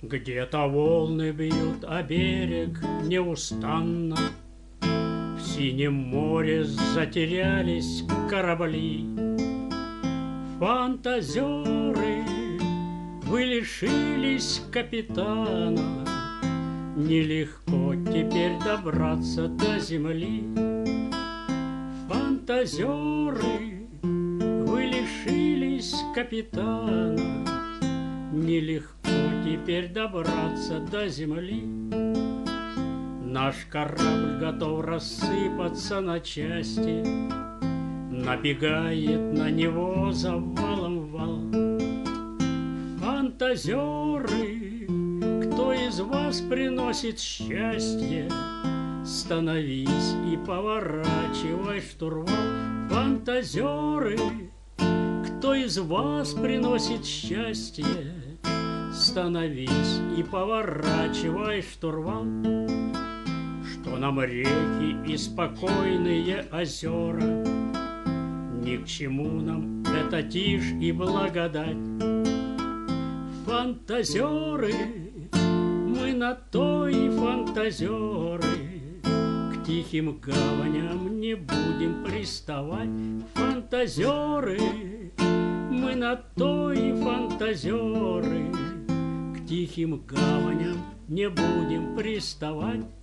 Где-то волны бьют о берег неустанно, в синем море затерялись корабли. Фантазеры, вы лишились капитана, нелегко теперь добраться до земли. Фантазеры, вы лишились капитана, нелегко теперь добраться до земли. Наш корабль готов рассыпаться на части, набегает на него завалом вал. Фантазеры, кто из вас приносит счастье, становись и поворачивай штурвал. Фантазеры, кто из вас приносит счастье, становись и поворачивай штурвал. Что нам реки и спокойные озера, ни к чему нам эта тишь и благодать. Фантазеры, мы на то и фантазеры, к тихим гаваням не будем приставать. Фантазеры, мы на то и фантазеры, к тихим гаваням не будем приставать.